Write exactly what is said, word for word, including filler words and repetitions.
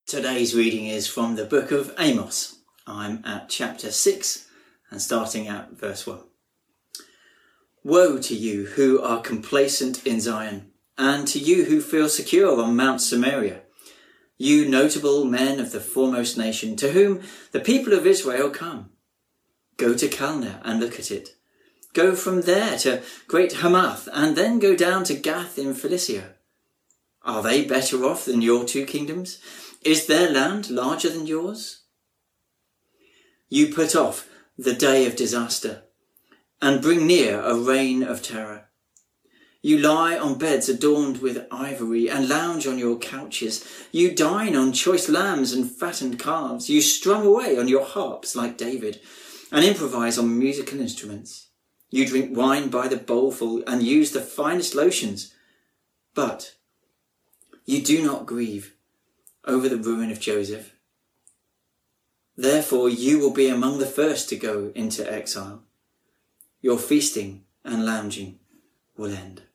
Today's reading is from the book of Amos. I'm at chapter six and starting at verse one. Woe to you who are complacent in Zion, and to you who feel secure on Mount Samaria, you notable men of the foremost nation, to whom the people of Israel come. Go to Calneh and look at it. Go from there to great Hamath, and then go down to Gath in Philistia. Are they better off than your two kingdoms? Is their land larger than yours? You put off the day of disaster and bring near a reign of terror. You lie on beds adorned with ivory and lounge on your couches. You dine on choice lambs and fattened calves. You strum away on your harps like David and improvise on musical instruments. You drink wine by the bowlful and use the finest lotions. But you do not grieve over the ruin of Joseph. Therefore you will be among the first to go into exile. Your feasting and lounging will end.